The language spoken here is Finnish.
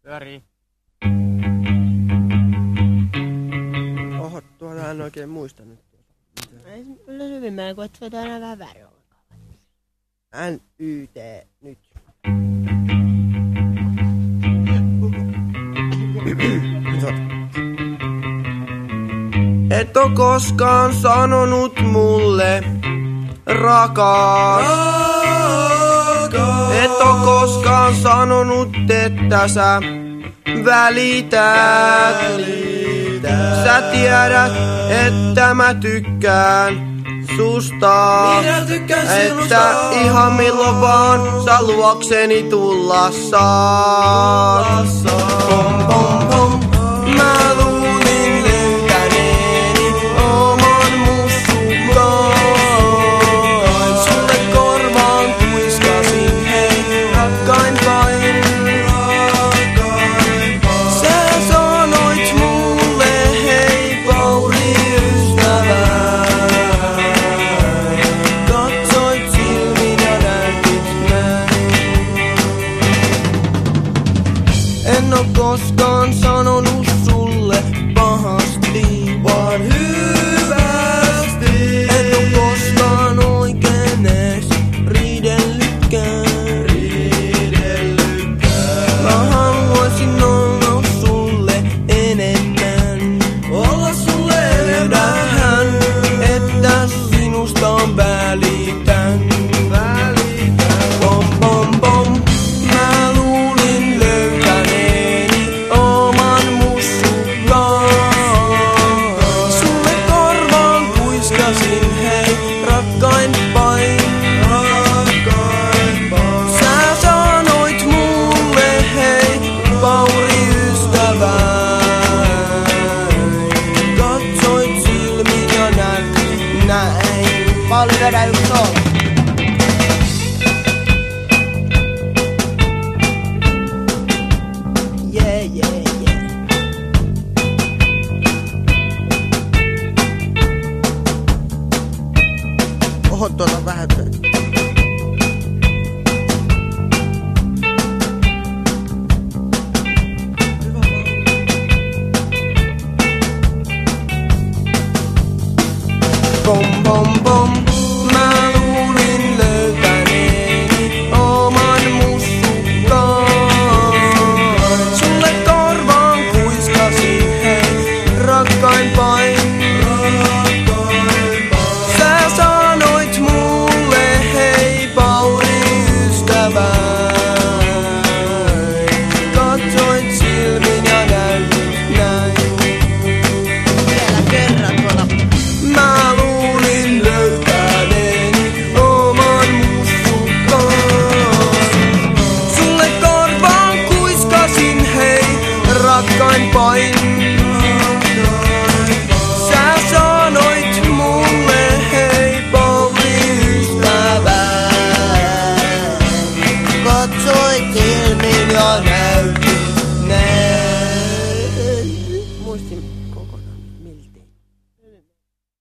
Pyörii. Oho, tuota en oikein muista nyt. Kyllä hyvin melko, että se on aina vähän väärin. NYT nyt. Et oo koskaan sanonut mulle rakas. Et oo koskaan sanonut, että sä välität. Sä tiedät, että mä tykkään susta. Että ihan milloin vaan sä luokseni tulla saat. Pom pom pom. Mä luulin löytäneeni oman mussukaan. Sulle korvaan kuiskasin hei rakkain vain. Sä sanoit mulle hei Pauri ystävä. Katsoit silmin ja näytit näin. En oo koskaan sanonut sulle pahasti, vaan hyvästi. En oo koskaan oikein ees riidellytkään. Mä haluaisin olla sulle enemmän. Tiedäthän, että sinusta välitän. Pom pom pom. Mä luulin löytäneeni oman mussukaan. Sulle korvaan kuiskasin hei rakkain vain. Sä sanoit mulle hei Pauri ystävä. Katsoit silmin ja näytit näin. Pauli, vedä yksi solo. Yeah, yeah, yeah. Oho, tuota vähän töitä. Pom pom pom. Mä luulin löytäneeni oman mussukaan. Sulle korvaan kuiskasin hei rakkain vain. Sä sanoit mulle hei Pauri ystävä. Katsoit silmin ja näytit näin. Vielä kerran tuolla. Mä luulin löytäneeni oman mussukaan. Sulle korvaan kuiskasin hei rakkain vain. Sä sanoit mulle hei Pauri ystävä. Katsoit silmin ja